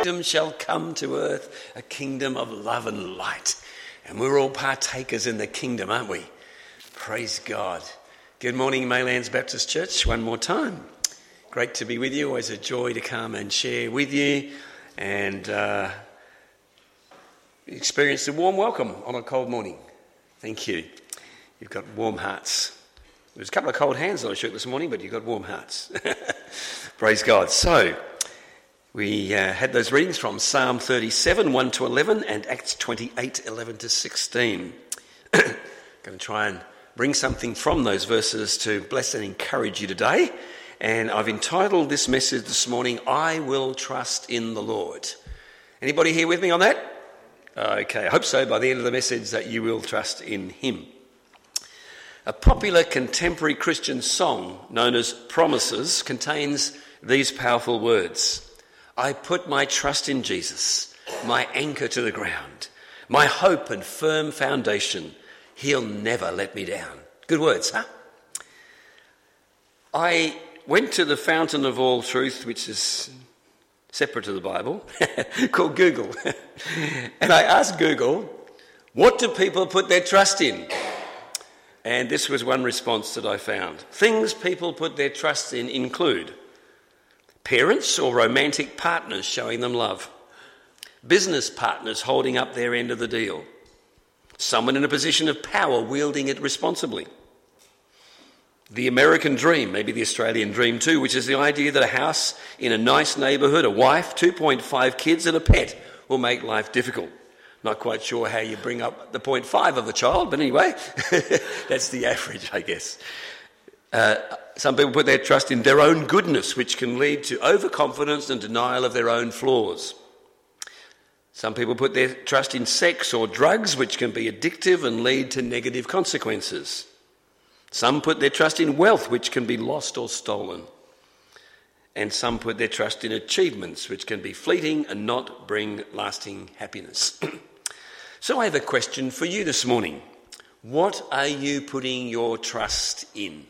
kingdom shall come to earth, a kingdom of love and light. And we're all partakers in the kingdom, aren't we? Praise God. Good morning, Maylands Baptist Church, one more time. Great to be with you. Always a joy to come and share with you and experience a warm welcome on a cold morning. Thank you. You've got warm hearts. There's a couple of cold hands that I shook this morning, but you've got warm hearts. Praise God. So, we had those readings from Psalm 37, 1 to 11, and Acts 28, 11 to 16. Going to try and bring something from those verses to bless and encourage you today. And I've entitled this message this morning, I Will Trust in the Lord. Anybody here with me on that? Okay, I hope so by the end of the message that you will trust in him. A popular contemporary Christian song known as Promises contains these powerful words. I put my trust in Jesus, my anchor to the ground, my hope and firm foundation. He'll never let me down. Good words, huh? I went to the fountain of all truth, which is separate to the Bible, called Google. And I asked Google, what do people put their trust in? And this was one response that I found. Things people put their trust in include parents or romantic partners showing them love, business partners holding up their end of the deal, someone in a position of power wielding it responsibly, the American dream, maybe the Australian dream too, which is the idea that a house in a nice neighbourhood, a wife, 2.5 kids and a pet will make life difficult. Not quite sure how you bring up the 0.5 of a child, but anyway, that's the average, I guess. Some people put their trust in their own goodness, which can lead to overconfidence and denial of their own flaws. Some people put their trust in sex or drugs, which can be addictive and lead to negative consequences. Some put their trust in wealth, which can be lost or stolen. And some put their trust in achievements, which can be fleeting and not bring lasting happiness. So I have a question for you this morning. What are you putting your trust in?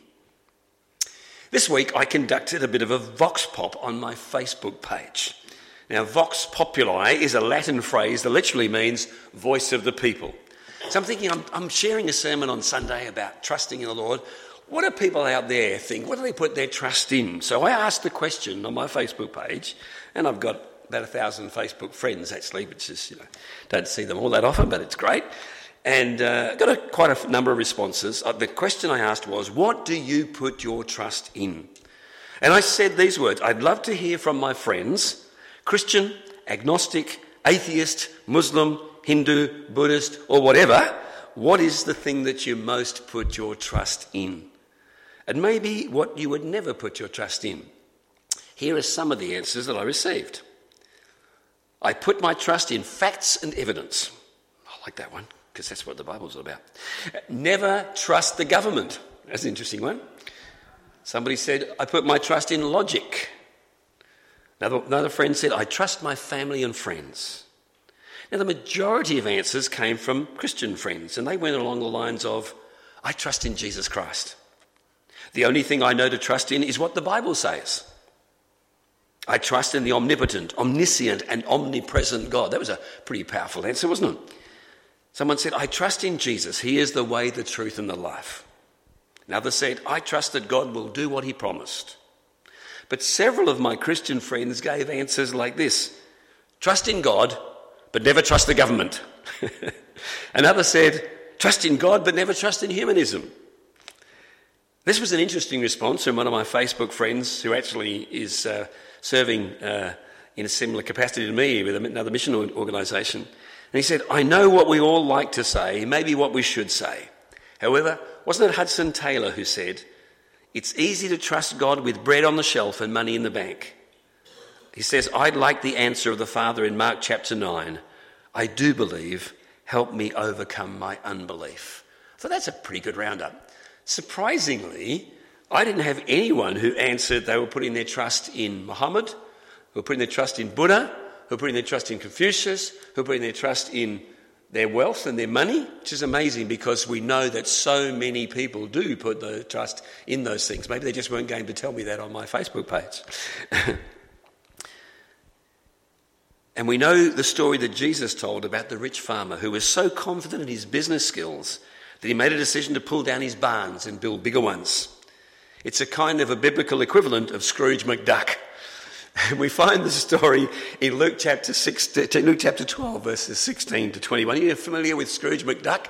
This week I conducted a bit of a vox pop on my Facebook page. Now, vox populi is a Latin phrase that literally means voice of the people. So I'm thinking, I'm sharing a sermon on Sunday about trusting in the Lord. What do people out there think? What do they put their trust in? So I asked the question on my Facebook page, and I've got about 1,000 Facebook friends actually, which is, don't see them all that often, but it's great. And got quite a number of responses. The question I asked was, what do you put your trust in? And I said these words, I'd love to hear from my friends, Christian, agnostic, atheist, Muslim, Hindu, Buddhist, or whatever, what is the thing that you most put your trust in? And maybe what you would never put your trust in. Here are some of the answers that I received. I put my trust in facts and evidence. I like that one, because that's what the Bible's all about. Never trust the government. That's an interesting one. Somebody said, I put my trust in logic. Another friend said, I trust my family and friends. Now, the majority of answers came from Christian friends, and they went along the lines of, I trust in Jesus Christ. The only thing I know to trust in is what the Bible says. I trust in the omnipotent, omniscient, and omnipresent God. That was a pretty powerful answer, wasn't it? Someone said, I trust in Jesus. He is the way, the truth, and the life. Another said, I trust that God will do what he promised. But several of my Christian friends gave answers like this. Trust in God, but never trust the government. Another said, trust in God, but never trust in humanism. This was an interesting response from one of my Facebook friends who actually is serving in a similar capacity to me with another mission organisation. And he said, I know what we all like to say, maybe what we should say. However, wasn't it Hudson Taylor who said, it's easy to trust God with bread on the shelf and money in the bank. He says, I'd like the answer of the Father in Mark chapter 9. I do believe, help me overcome my unbelief. So that's a pretty good roundup. Surprisingly, I didn't have anyone who answered they were putting their trust in Muhammad, who were putting their trust in Buddha, who were putting their trust in Confucius, who were putting their trust in their wealth and their money, which is amazing because we know that so many people do put their trust in those things. Maybe they just weren't going to tell me that on my Facebook page. And we know the story that Jesus told about the rich farmer who was so confident in his business skills that he made a decision to pull down his barns and build bigger ones. It's a kind of a biblical equivalent of Scrooge McDuck. And we find the story in Luke chapter 12, verses 16 to 21. Are you familiar with Scrooge McDuck?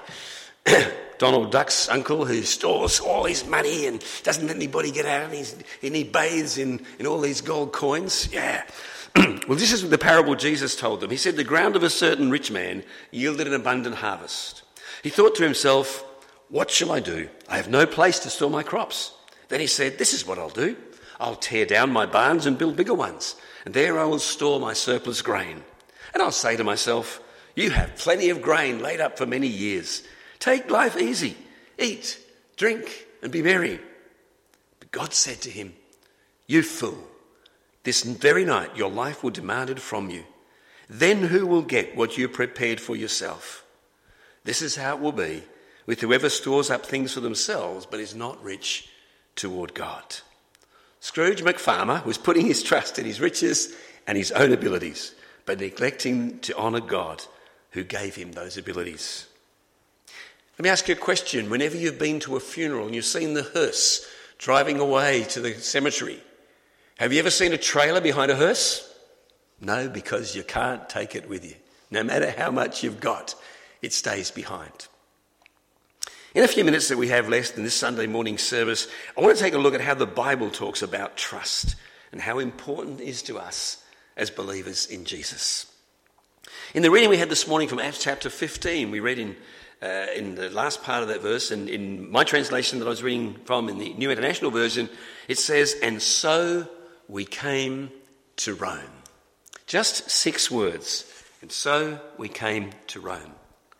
Donald Duck's uncle who stores all his money and doesn't let anybody get out, and he bathes in all these gold coins. Yeah. Well, this is the parable Jesus told them. He said, the ground of a certain rich man yielded an abundant harvest. He thought to himself, what shall I do? I have no place to store my crops. Then he said, this is what I'll do. I'll tear down my barns and build bigger ones, and there I will store my surplus grain. And I'll say to myself, you have plenty of grain laid up for many years. Take life easy, eat, drink, and be merry. But God said to him, you fool, this very night your life will be demanded from you. Then who will get what you prepared for yourself? This is how it will be with whoever stores up things for themselves but is not rich toward God. Scrooge McFarmer was putting his trust in his riches and his own abilities, but neglecting to honour God who gave him those abilities. Let me ask you a question. Whenever you've been to a funeral and you've seen the hearse driving away to the cemetery, have you ever seen a trailer behind a hearse? No, because you can't take it with you. No matter how much you've got, it stays behind. In a few minutes that we have left in this Sunday morning service, I want to take a look at how the Bible talks about trust and how important it is to us as believers in Jesus. In the reading we had this morning from Acts chapter 15, we read in the last part of that verse, and in my translation that I was reading from in the New International Version, it says, and so we came to Rome. Just 6 words. And so we came to Rome.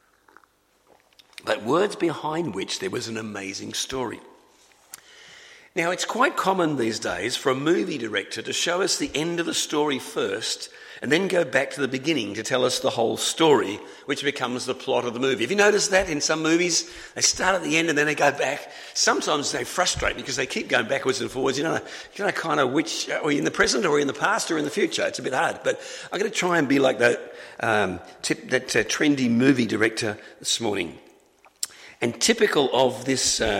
But words behind which there was an amazing story. Now, it's quite common these days for a movie director to show us the end of the story first and then go back to the beginning to tell us the whole story, which becomes the plot of the movie. Have you noticed that in some movies? They start at the end and then they go back. Sometimes they frustrate because they keep going backwards and forwards. You know kind of which, are you in the present or in the past or in the future? It's a bit hard. But I'm going to try and be like that trendy movie director this morning. And typical of this is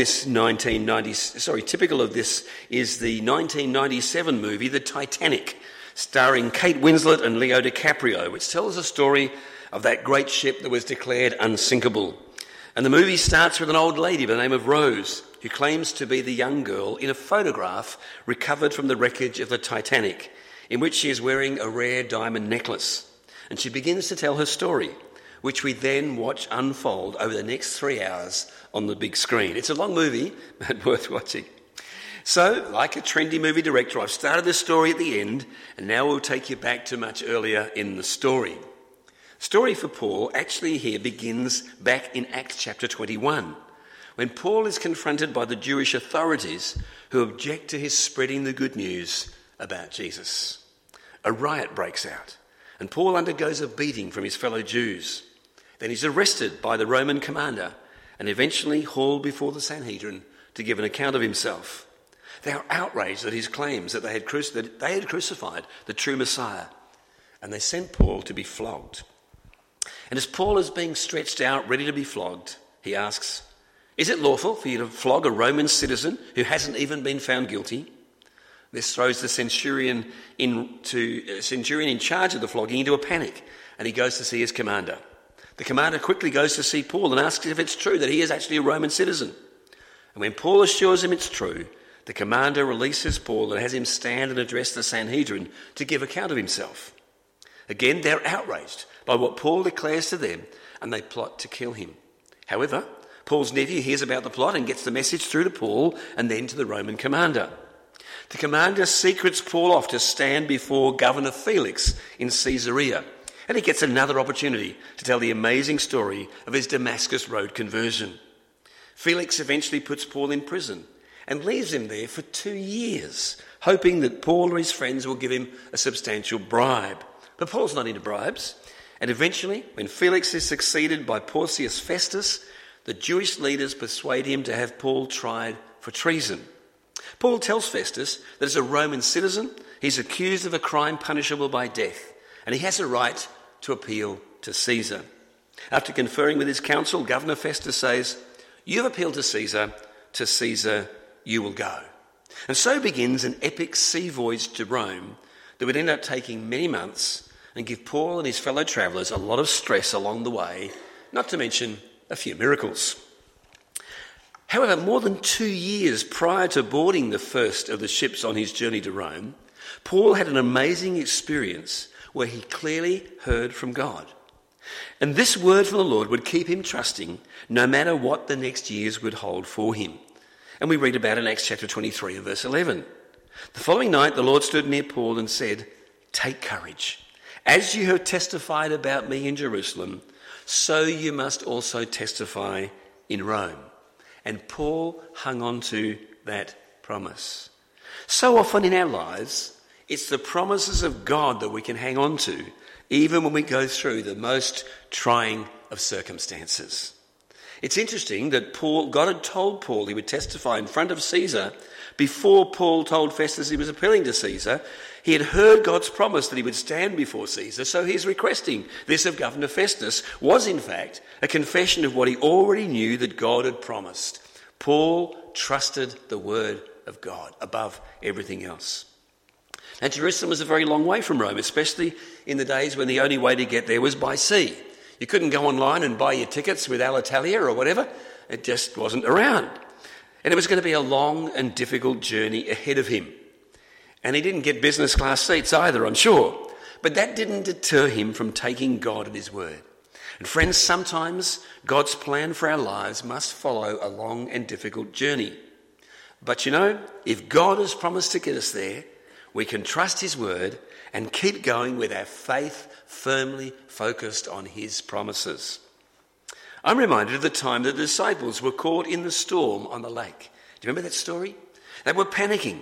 the 1997 movie, The Titanic, starring Kate Winslet and Leo DiCaprio, which tells the story of that great ship that was declared unsinkable. And the movie starts with an old lady by the name of Rose, who claims to be the young girl in a photograph recovered from the wreckage of the Titanic, in which she is wearing a rare diamond necklace. And she begins to tell her story, which we then watch unfold over the next 3 hours on the big screen. It's a long movie, but worth watching. So, like a trendy movie director, I've started the story at the end, and now we'll take you back to much earlier in the story. Story for Paul actually here begins back in Acts chapter 21, when Paul is confronted by the Jewish authorities who object to his spreading the good news about Jesus. A riot breaks out, and Paul undergoes a beating from his fellow Jews. Then he's arrested by the Roman commander and eventually hauled before the Sanhedrin to give an account of himself. They are outraged at his claims that they had crucified the true Messiah, and they sent Paul to be flogged. And as Paul is being stretched out, ready to be flogged, he asks, is it lawful for you to flog a Roman citizen who hasn't even been found guilty? This throws the centurion in charge of the flogging into a panic, and he goes to see his commander. The commander quickly goes to see Paul and asks if it's true that he is actually a Roman citizen. And when Paul assures him it's true, the commander releases Paul and has him stand and address the Sanhedrin to give account of himself. Again, they're outraged by what Paul declares to them, and they plot to kill him. However, Paul's nephew hears about the plot and gets the message through to Paul and then to the Roman commander. The commander secrets Paul off to stand before Governor Felix in Caesarea, and he gets another opportunity to tell the amazing story of his Damascus Road conversion. Felix eventually puts Paul in prison and leaves him there for 2 years, hoping that Paul or his friends will give him a substantial bribe. But Paul's not into bribes, and eventually, when Felix is succeeded by Porcius Festus, the Jewish leaders persuade him to have Paul tried for treason. Paul tells Festus that as a Roman citizen, he's accused of a crime punishable by death, and he has a right to appeal to Caesar. After conferring with his council, Governor Festus says, "You've appealed to Caesar you will go." And so begins an epic sea voyage to Rome that would end up taking many months and give Paul and his fellow travellers a lot of stress along the way, not to mention a few miracles. However, more than 2 years prior to boarding the first of the ships on his journey to Rome, Paul had an amazing experience where he clearly heard from God. And this word from the Lord would keep him trusting no matter what the next years would hold for him. And we read about it in Acts chapter 23 and verse 11. The following night the Lord stood near Paul and said, "Take courage. As you have testified about me in Jerusalem, so you must also testify in Rome." And Paul hung on to that promise. So often in our lives, it's the promises of God that we can hang on to, even when we go through the most trying of circumstances. It's interesting that God had told Paul he would testify in front of Caesar before Paul told Festus he was appealing to Caesar. He had heard God's promise that he would stand before Caesar, so his requesting this of Governor Festus was in fact a confession of what he already knew that God had promised. Paul trusted the word of God above everything else. Now, Jerusalem was a very long way from Rome, especially in the days when the only way to get there was by sea. You couldn't go online and buy your tickets with Alitalia or whatever. It just wasn't around. And it was going to be a long and difficult journey ahead of him. And he didn't get business class seats either, I'm sure. But that didn't deter him from taking God at his word. And friends, sometimes God's plan for our lives must follow a long and difficult journey. But you know, if God has promised to get us there, we can trust his word and keep going with our faith firmly focused on his promises. I'm reminded of the time that the disciples were caught in the storm on the lake. Do you remember that story? They were panicking.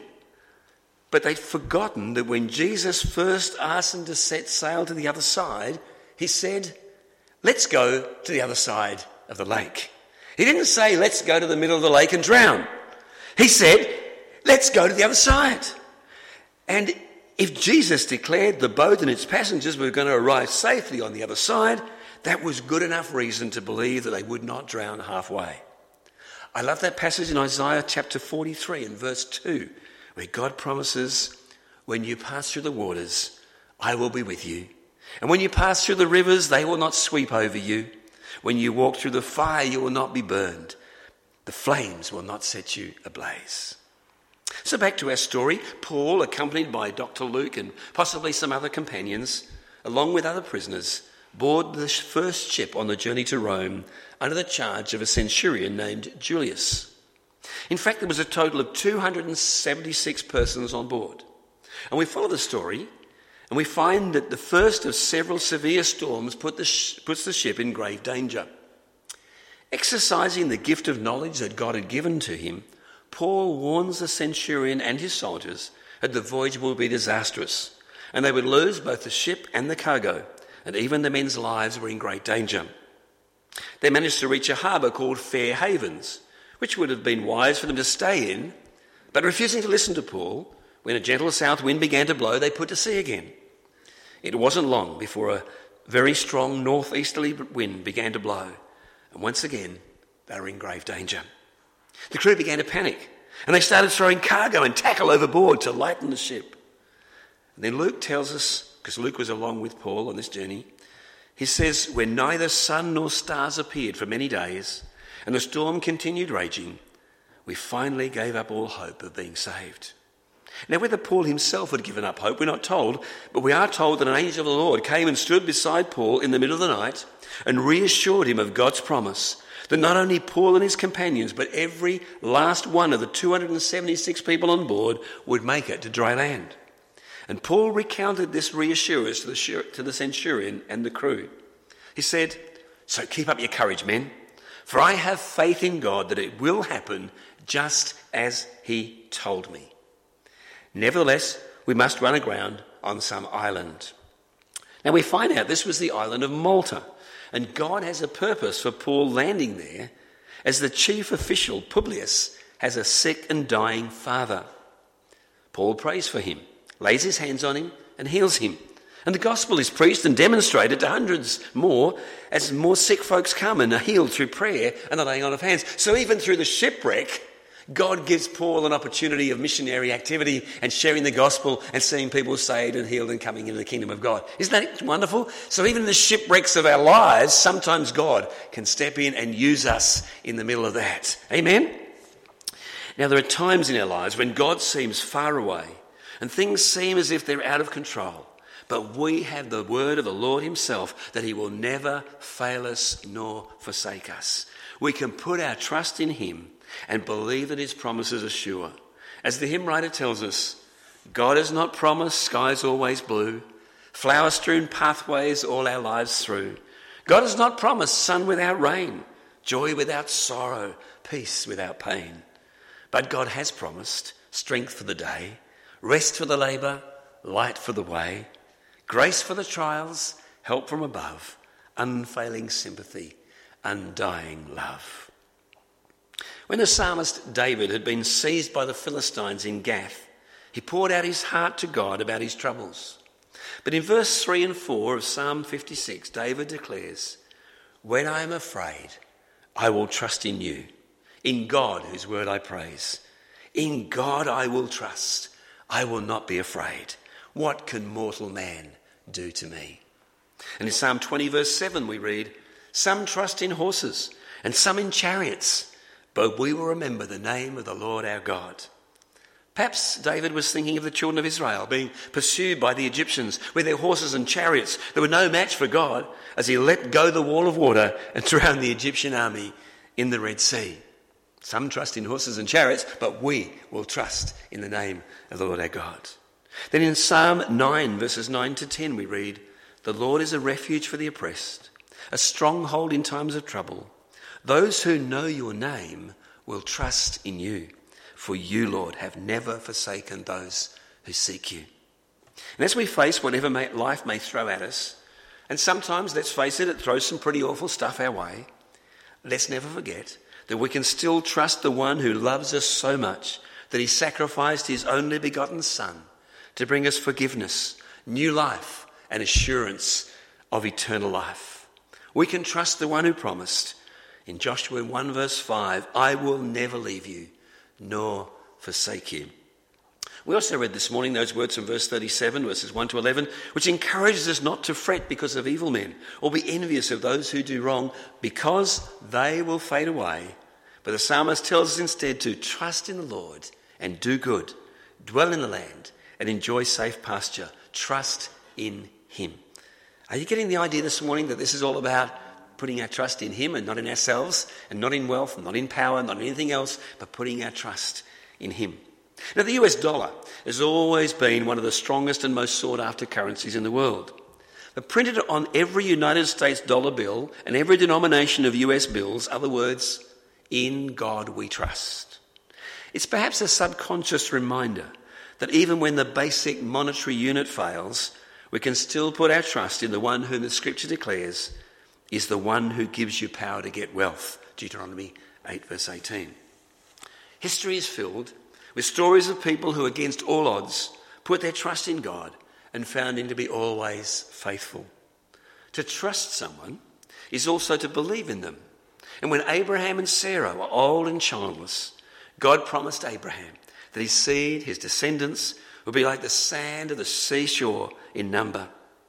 But they'd forgotten that when Jesus first asked them to set sail to the other side, he said, "Let's go to the other side of the lake." He didn't say, "Let's go to the middle of the lake and drown." He said, "Let's go to the other side." And if Jesus declared the boat and its passengers were going to arrive safely on the other side, that was good enough reason to believe that they would not drown halfway. I love that passage in Isaiah chapter 43 and verse 2, where God promises, "When you pass through the waters, I will be with you. And when you pass through the rivers, they will not sweep over you. When you walk through the fire, you will not be burned. The flames will not set you ablaze." So back to our story. Paul, accompanied by Dr. Luke and possibly some other companions, along with other prisoners, board the first ship on the journey to Rome under the charge of a centurion named Julius. In fact, there was a total of 276 persons on board. And we follow the story, and we find that the first of several severe storms puts the ship in grave danger. Exercising the gift of knowledge that God had given to him, Paul warns the centurion and his soldiers that the voyage will be disastrous, and they would lose both the ship and the cargo, and even the men's lives were in great danger. They managed to reach a harbour called Fair Havens, which would have been wise for them to stay in, but refusing to listen to Paul, when a gentle south wind began to blow, they put to sea again. It wasn't long before a very strong northeasterly wind began to blow, and once again they were in grave danger. The crew began to panic, and they started throwing cargo and tackle overboard to lighten the ship. And then Luke tells us, because Luke was along with Paul on this journey, he says, "When neither sun nor stars appeared for many days, and the storm continued raging, we finally gave up all hope of being saved." Now, whether Paul himself had given up hope, we're not told, but we are told that an angel of the Lord came and stood beside Paul in the middle of the night and reassured him of God's promise that not only Paul and his companions, but every last one of the 276 people on board would make it to dry land. And Paul recounted this reassurance to the centurion and the crew. He said, "So keep up your courage, men, for I have faith in God that it will happen just as he told me. Nevertheless, we must run aground on some island." Now we find out this was the island of Malta, and God has a purpose for Paul landing there, as the chief official, Publius, has a sick and dying father. Paul prays for him, lays his hands on him and heals him. And the gospel is preached and demonstrated to hundreds more as more sick folks come and are healed through prayer and the laying on of hands. So even through the shipwreck, God gives Paul an opportunity of missionary activity and sharing the gospel and seeing people saved and healed and coming into the kingdom of God. Isn't that wonderful? So even in the shipwrecks of our lives, sometimes God can step in and use us in the middle of that. Amen? Now, there are times in our lives when God seems far away and things seem as if they're out of control. But we have the word of the Lord himself that he will never fail us nor forsake us. We can put our trust in him and believe that his promises are sure. As the hymn writer tells us, God has not promised skies always blue, flower-strewn pathways all our lives through. God has not promised sun without rain, joy without sorrow, peace without pain. But God has promised strength for the day, rest for the labour, light for the way, grace for the trials, help from above, unfailing sympathy, undying love. When the psalmist David had been seized by the Philistines in Gath, he poured out his heart to God about his troubles. But in verse 3 and 4 of Psalm 56, David declares, "When I am afraid, I will trust in you. In God, whose word I praise. In God I will trust. I will not be afraid. What can mortal man do to me?" And in Psalm 20 verse 7 we read, "Some trust in horses and some in chariots, but we will remember the name of the Lord our God." Perhaps David was thinking of the children of Israel being pursued by the Egyptians with their horses and chariots that were no match for God as he let go the wall of water and drowned the Egyptian army in the Red Sea. Some trust in horses and chariots, but we will trust in the name of the Lord our God. Then in Psalm 9, verses 9 to 10, we read, "The Lord is a refuge for the oppressed, a stronghold in times of trouble. Those who know your name will trust in you, for you, Lord, have never forsaken those who seek you." And as we face whatever life may throw at us, and sometimes, let's face it, it throws some pretty awful stuff our way, let's never forget that we can still trust the one who loves us so much that he sacrificed his only begotten Son to bring us forgiveness, new life, and assurance of eternal life. We can trust the one who promised in Joshua 1 verse 5, "I will never leave you nor forsake you." We also read this morning those words from verse 37, verses 1 to 11, which encourages us not to fret because of evil men or be envious of those who do wrong, because they will fade away. But the psalmist tells us instead to trust in the Lord and do good, dwell in the land and enjoy safe pasture. Trust in him. Are you getting the idea this morning that this is all about putting our trust in him and not in ourselves, and not in wealth, not in power, not in anything else, but putting our trust in him? Now, the US dollar has always been one of the strongest and most sought-after currencies in the world. But printed on every United States dollar bill and every denomination of US bills are the words, "In God we trust." It's perhaps a subconscious reminder that even when the basic monetary unit fails, we can still put our trust in the one whom the Scripture declares is the one who gives you power to get wealth. Deuteronomy 8 verse 18. History is filled with stories of people who, against all odds, put their trust in God and found him to be always faithful. To trust someone is also to believe in them. And when Abraham and Sarah were old and childless, God promised Abraham that his seed, his descendants, would be like the sand of the seashore in number.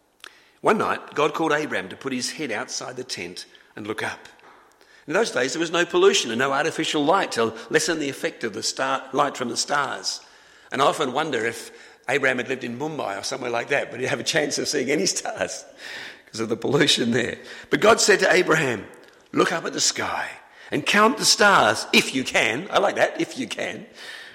One night, God called Abraham to put his head outside the tent and look up. In those days, there was no pollution and no artificial light to lessen the effect of the light from the stars. And I often wonder if Abraham had lived in Mumbai or somewhere like that, but he'd have a chance of seeing any stars because of the pollution there. But God said to Abraham, "Look up at the sky and count the stars if you can." I like that, if you can.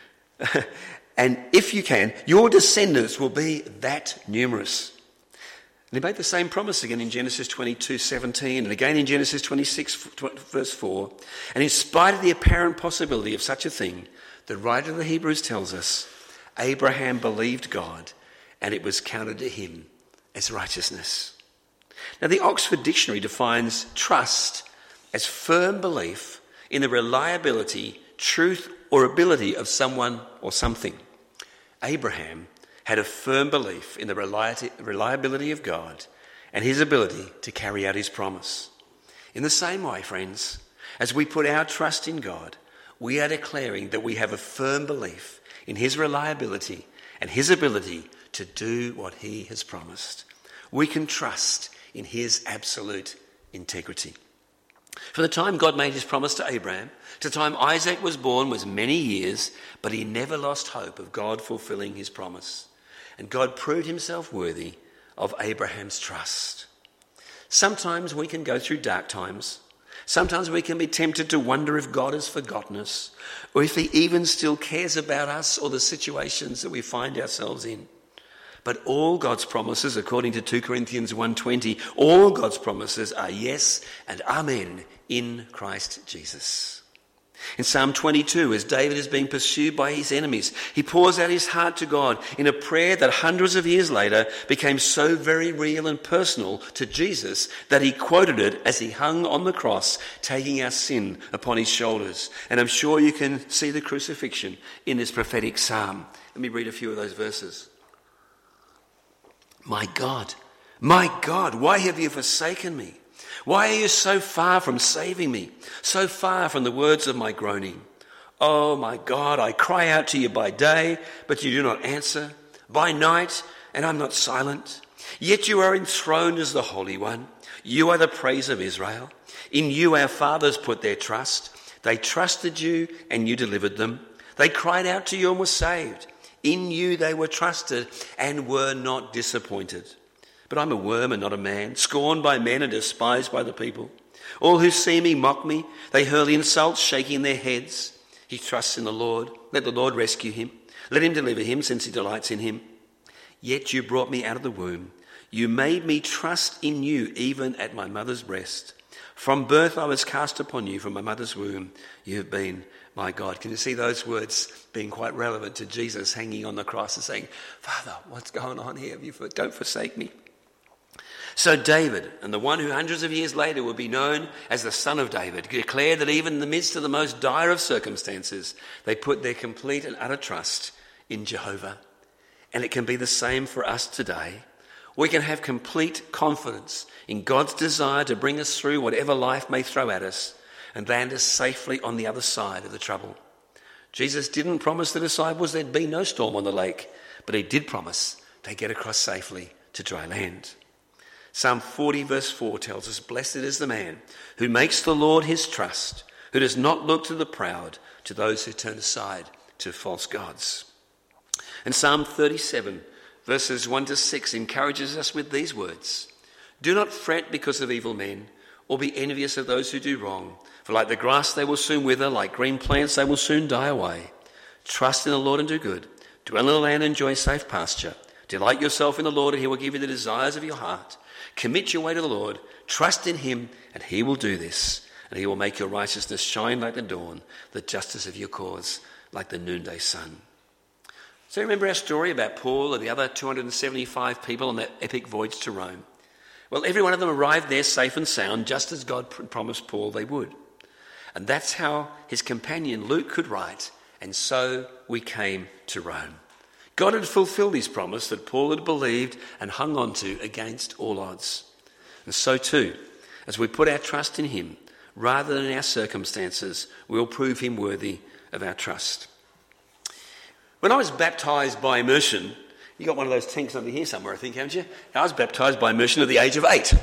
"And if you can, your descendants will be that numerous." And he made the same promise again in Genesis 22:17 and again in Genesis 26 verse 4. And in spite of the apparent possibility of such a thing, the writer of the Hebrews tells us, Abraham believed God and it was counted to him as righteousness. Now, the Oxford Dictionary defines trust as firm belief in the reliability, truth or ability of someone or something. Abraham had a firm belief in the reliability of God and his ability to carry out his promise. In the same way, friends, as we put our trust in God, we are declaring that we have a firm belief in his reliability and his ability to do what he has promised. We can trust in his absolute integrity. From the time God made his promise to Abraham to the time Isaac was born was many years, but he never lost hope of God fulfilling his promise. And God proved himself worthy of Abraham's trust. Sometimes we can go through dark times. Sometimes we can be tempted to wonder if God has forgotten us, or if he even still cares about us or the situations that we find ourselves in. But all God's promises, according to 2 Corinthians 1:20, all God's promises are yes and amen in Christ Jesus. In Psalm 22, as David is being pursued by his enemies, he pours out his heart to God in a prayer that hundreds of years later became so very real and personal to Jesus that he quoted it as he hung on the cross, taking our sin upon his shoulders. And I'm sure you can see the crucifixion in this prophetic psalm. Let me read a few of those verses. My God, why have you forsaken me? Why are you so far from saving me, so far from the words of my groaning? Oh my God, I cry out to you by day, but you do not answer, by night, and I'm not silent. Yet you are enthroned as the Holy One. You are the praise of Israel. In you our fathers put their trust. They trusted you and you delivered them. They cried out to you and were saved. In you they were trusted and were not disappointed. But I'm a worm and not a man, scorned by men and despised by the people. All who see me mock me. They hurl insults, shaking their heads. He trusts in the Lord. Let the Lord rescue him. Let him deliver him, since he delights in him. Yet you brought me out of the womb. You made me trust in you even at my mother's breast. From birth I was cast upon you, from my mother's womb. You have been my God. Can you see those words being quite relevant to Jesus hanging on the cross and saying, Father, what's going on here? Don't forsake me. So David, and the one who hundreds of years later will be known as the Son of David, declared that even in the midst of the most dire of circumstances, they put their complete and utter trust in Jehovah. And it can be the same for us today. We can have complete confidence in God's desire to bring us through whatever life may throw at us and land us safely on the other side of the trouble. Jesus didn't promise the disciples there'd be no storm on the lake, but he did promise they'd get across safely to dry land. Psalm 40 verse 4 tells us, blessed is the man who makes the Lord his trust, who does not look to the proud, to those who turn aside to false gods. And Psalm 37 verses 1 to 6 encourages us with these words. Do not fret because of evil men, or be envious of those who do wrong. For like the grass they will soon wither, like green plants they will soon die away. Trust in the Lord and do good. Dwell in the land and enjoy safe pasture. Delight yourself in the Lord and he will give you the desires of your heart. Commit your way to the Lord, trust in him, and he will do this. And he will make your righteousness shine like the dawn, the justice of your cause like the noonday sun. So remember our story about Paul and the other 275 people on that epic voyage to Rome? Well, every one of them arrived there safe and sound, just as God promised Paul they would. And that's how his companion Luke could write, and so we came to Rome. God had fulfilled his promise that Paul had believed and hung on to against all odds. And so too, as we put our trust in him, rather than in our circumstances, we'll prove him worthy of our trust. When I was baptised by immersion, you got one of those tanks over here somewhere, I think, haven't you? I was baptised by immersion at the age of 8.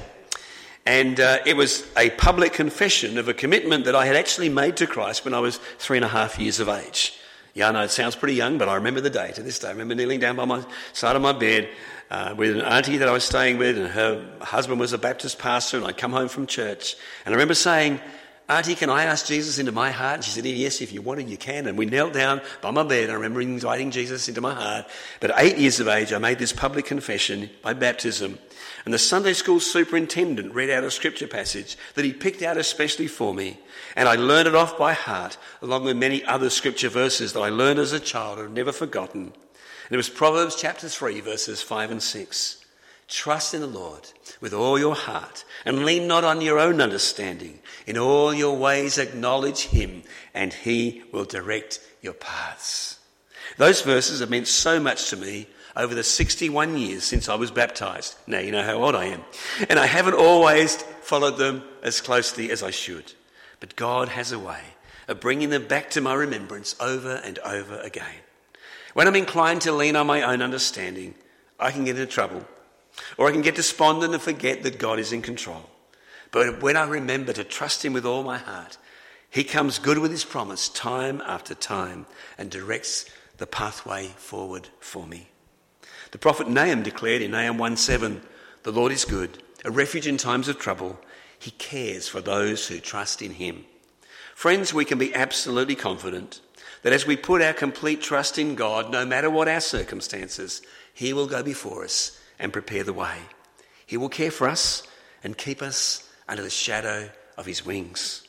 And it was a public confession of a commitment that I had actually made to Christ when I was 3.5 years of age. Yeah, I know it sounds pretty young, but I remember the day to this day. I remember kneeling down by my side of my bed with an auntie that I was staying with, and her husband was a Baptist pastor, and I'd come home from church. And I remember saying, Auntie, can I ask Jesus into my heart? And she said, yes, if you wanted, you can. And we knelt down by my bed. I remember inviting Jesus into my heart. But at 8 years of age, I made this public confession by baptism. And the Sunday school superintendent read out a scripture passage that he picked out especially for me. And I learned it off by heart, along with many other scripture verses that I learned as a child and have never forgotten. And it was Proverbs chapter 3, verses 5 and 6. Trust in the Lord with all your heart and lean not on your own understanding. In all your ways acknowledge him and he will direct your paths. Those verses have meant so much to me over the 61 years since I was baptised. Now you know how old I am. And I haven't always followed them as closely as I should. But God has a way of bringing them back to my remembrance over and over again. When I'm inclined to lean on my own understanding, I can get into trouble. Or I can get despondent and forget that God is in control. But when I remember to trust him with all my heart, he comes good with his promise time after time and directs the pathway forward for me. The prophet Nahum declared in Nahum 1:7, "The Lord is good, a refuge in times of trouble. He cares for those who trust in him." Friends, we can be absolutely confident that as we put our complete trust in God, no matter what our circumstances, he will go before us and prepare the way. He will care for us and keep us under the shadow of his wings.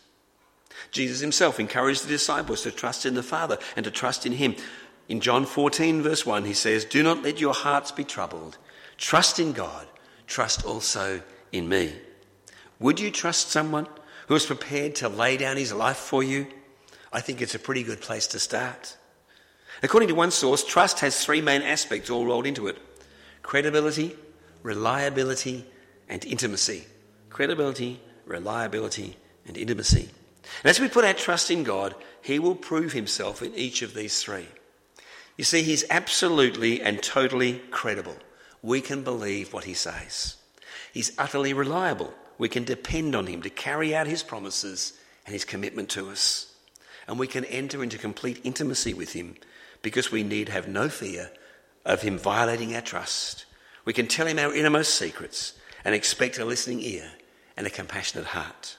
Jesus himself encouraged the disciples to trust in the Father and to trust in him. In John 14 verse 1 he says, "Do not let your hearts be troubled. Trust in God. Trust also in me." Would you trust someone who is prepared to lay down his life for you? I think it's a pretty good place to start. According to one source, trust has three main aspects all rolled into it: credibility, reliability, and intimacy. Credibility, reliability, and intimacy. And as we put our trust in God, he will prove himself in each of these three. You see, he's absolutely and totally credible. We can believe what he says. He's utterly reliable. We can depend on him to carry out his promises and his commitment to us. And we can enter into complete intimacy with him because we need have no fear of him violating our trust. We can tell him our innermost secrets and expect a listening ear and a compassionate heart.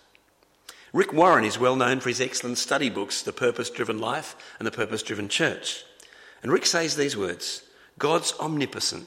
Rick Warren is well known for his excellent study books, The Purpose-Driven Life and The Purpose-Driven Church. And Rick says these words: God's omnipresence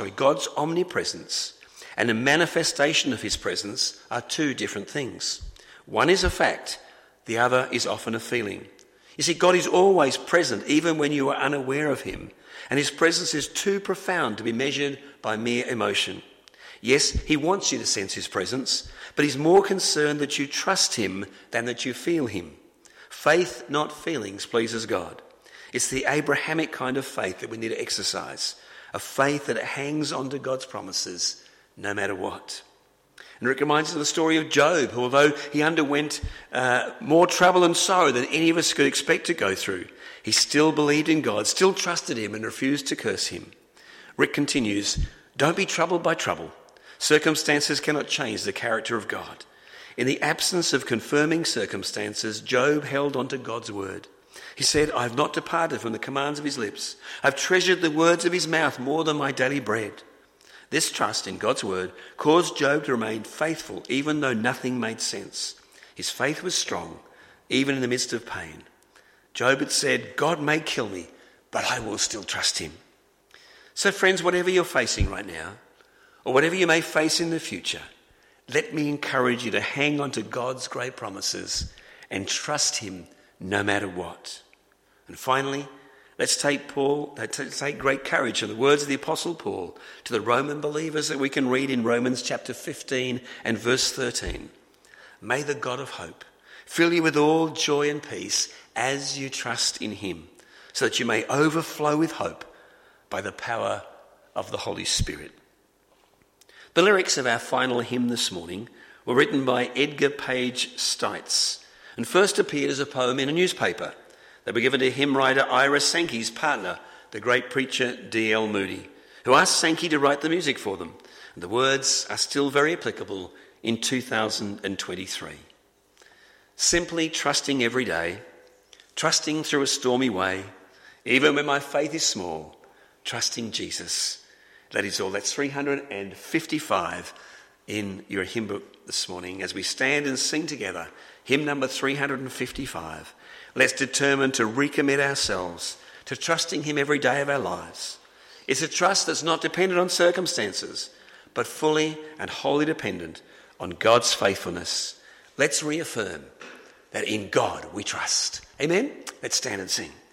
and the manifestation of his presence are two different things. One is a fact, the other is often a feeling. You see, God is always present even when you are unaware of him, and his presence is too profound to be measured by mere emotion. Yes, he wants you to sense his presence, but he's more concerned that you trust him than that you feel him. Faith, not feelings, pleases God. It's the Abrahamic kind of faith that we need to exercise, a faith that hangs on to God's promises no matter what. And Rick reminds us of the story of Job, who, although he underwent more trouble and sorrow than any of us could expect to go through, he still believed in God, still trusted him, and refused to curse him. Rick continues, "Don't be troubled by trouble. Circumstances cannot change the character of God. In the absence of confirming circumstances, Job held on to God's word. He said, 'I have not departed from the commands of his lips. I've treasured the words of his mouth more than my daily bread.' This trust in God's word caused Job to remain faithful even though nothing made sense. His faith was strong, even in the midst of pain. Job had said, 'God may kill me, but I will still trust him.' So friends, whatever you're facing right now, or whatever you may face in the future, let me encourage you to hang on to God's great promises and trust him no matter what. And finally, let's take great courage from the words of the Apostle Paul to the Roman believers that we can read in Romans chapter 15 and verse 13. May the God of hope fill you with all joy and peace as you trust in him, so that you may overflow with hope by the power of the Holy Spirit." The lyrics of our final hymn this morning were written by Edgar Page Stites and first appeared as a poem in a newspaper. They were given to hymn writer Ira Sankey's partner, the great preacher D.L. Moody, who asked Sankey to write the music for them. And the words are still very applicable in 2023. Simply trusting every day, trusting through a stormy way, even when my faith is small, trusting Jesus. That is all. That's 355 in your hymn book this morning. As we stand and sing together, hymn number 355, let's determine to recommit ourselves to trusting him every day of our lives. It's a trust that's not dependent on circumstances, but fully and wholly dependent on God's faithfulness. Let's reaffirm that in God we trust. Amen? Let's stand and sing.